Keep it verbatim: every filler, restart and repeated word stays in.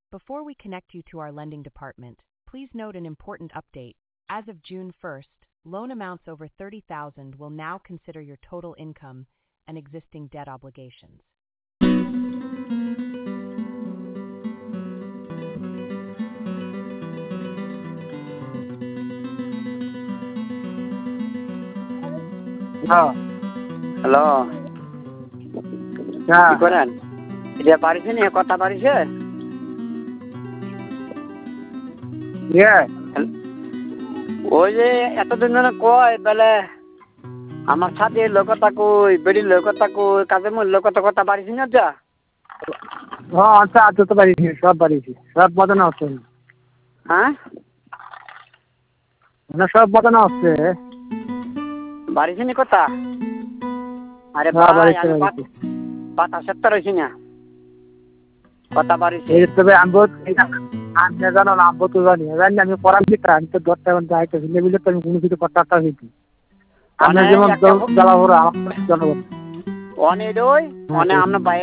Before we connect you to our lending department, please note an important update. As of June first, loan amounts over thirty thousand will now consider your total income and existing debt obligations. হ্যাঁ hello হ্যাঁ কি করেন এটা পারিছে নি কথা পারিছে ইয়ে ওই যে এতদিন ধরে কয় বেলে আমার সাথে লোকতা কই বেড়ি লোকতা কই কাজে মূল লোকতা কথা পারিছি না যা হ্যাঁ আচ্ছা আচ্ছা তো পারিছি সব পারিছি সব বাজানো হচ্ছে হ্যাঁ মানে সব বাজানো হচ্ছে পারিছি নি কথা আরে হ্যাঁ ভাই পারিছি আমি পারিছি পাতা সত্তর হয়েছি না কথা পারিছি এই তবে আনবো আমি জানো না আনবো তো জানি জানি আমি পড়ার দিকটা আমি তো দশটা এখন যাইতে ভিলে ভিলে তো আমি কোনো কিছু কথা একটা হয়েছি আমরা যেমন জ্বালা ভরা আমার জনগণ অনেক ওই অনেক আমরা